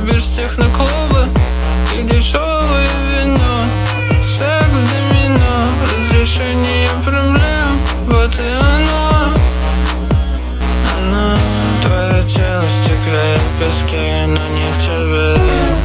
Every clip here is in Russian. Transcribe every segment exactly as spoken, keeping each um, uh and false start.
Любишь техноклубы и дешевое вино, секс домино, разрешение проблем. Вот и оно, оно. Твое тело в стекле, в песке, но не в черве.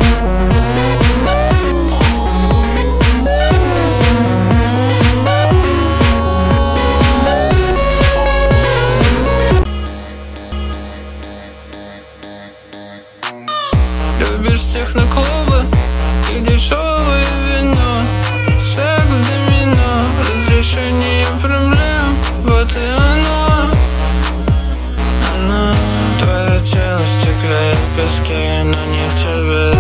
Любишь техноклубы и дешевое вино, секс домино, разрешение проблем. Вот и оно, оно. Твое тело в стекле, в песке, но не в черве.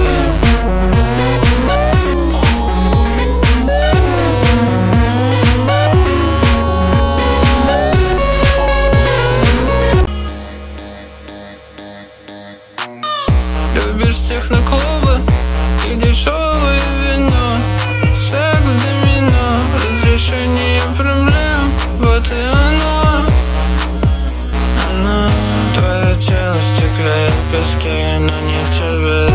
Любишь техноклубы и дешевое вино, секс домино, разрешение проблем. Вот и оно, оно. Твое тело в стекле, в песке, но не в черве.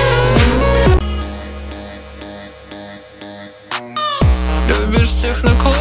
Любишь техноклубы